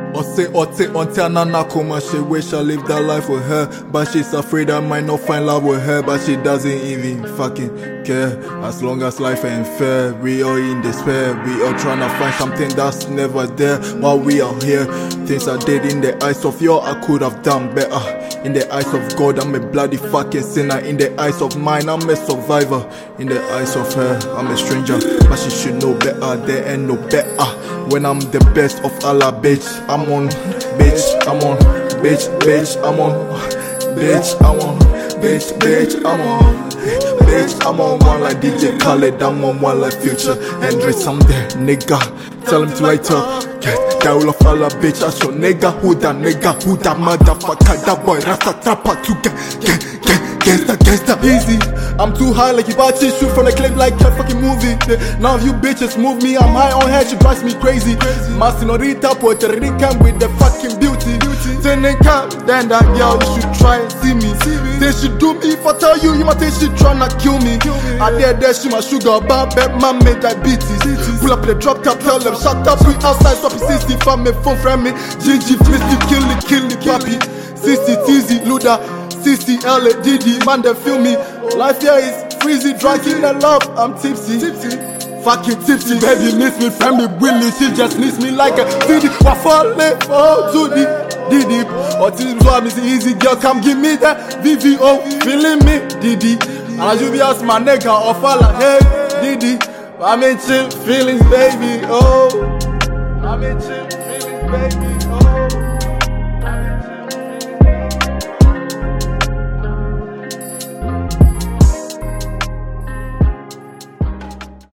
Ote until Nana Kuma, she wish I lived that life with her, but she's afraid I might not find love with her, but she doesn't even fucking care. As long as life ain't fair, we all in despair, we all trying to find something that's never there. While we are here, things I did in the eyes of you, I could have done better. In the eyes of God, I'm a bloody fucking sinner. In the eyes of mine, I'm a survivor. In the eyes of her, I'm a stranger, but she should know better. There ain't no better when I'm the best of Allah, bitch. I'm on, bitch, I'm on, bitch, I'm on, bitch, I'm on, bitch, I'm on, bitch, I'm on one like DJ Khaled, I'm on one like Future, Hendrix, I'm there, nigga. Tell him to light up. Get down of Allah, bitch, I show nigga, who that motherfucker, that boy, Rasta trapper, to gangsta, easy. I'm too high like Hibachi, shoot from the clip like a fucking movie. Now you bitches move me, I'm high on head, she drives me crazy. My senorita, Puerto Rican with the fucking beauty. Seneca, then that girl, you should try and see me. Then she do me, if I tell you, you might think she tryna kill me. I dare that she my sugar, but bet my made diabetes. Pull up the drop top, tell them shut up, we outside, stop it, 60, find me, phone friend me. GG, Misty, kill it, papi. 60, TZ, Luda. 60 LA Diddy, man, they feel me. Life here is freezy, drunk in the love, I'm tipsy. Fucking tipsy, baby, miss me, friend me, Willie. She just needs me like a CD. Wafale, oh, to the Diddy. Or till so I'm easy, girl, come give me that VVO, feeling me, Diddy. And I should be ask my nigga, or fella, hey, Diddy. I'm in chill feelings, baby, oh. I'm in chill feelings, baby, oh.